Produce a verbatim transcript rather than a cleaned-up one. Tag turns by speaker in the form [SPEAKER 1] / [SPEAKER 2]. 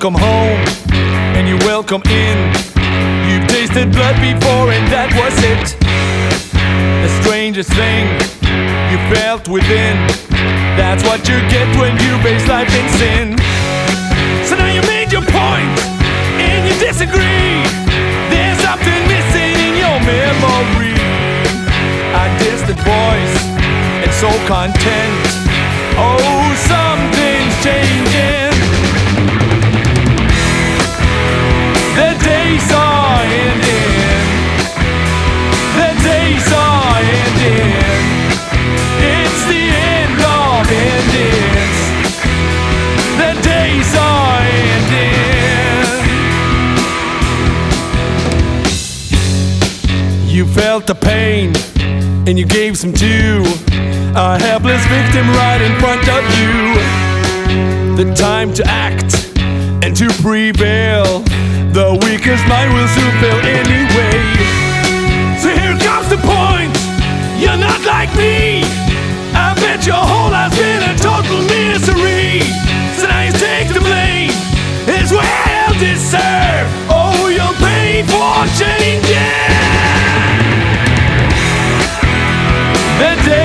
[SPEAKER 1] welcome home and you're welcome in. You've tasted blood before and that was it. The strangest thing you felt within, that's what you get when you base life in sin. So now you made your point and you disagree. There's something missing in your memory. A distant voice and so content. Oh, something's changing. The days are ending. The days are ending. It's the end of endings. The days are ending. You felt the pain and you gave some to a helpless victim right in front of you. The time to act and to prevail, the weakest mind will soon fail anyway. So here comes the point, you're not like me. I bet your whole life's been a total misery. So now you take the blame, it's well deserved. Oh, you'll pay for changing. The day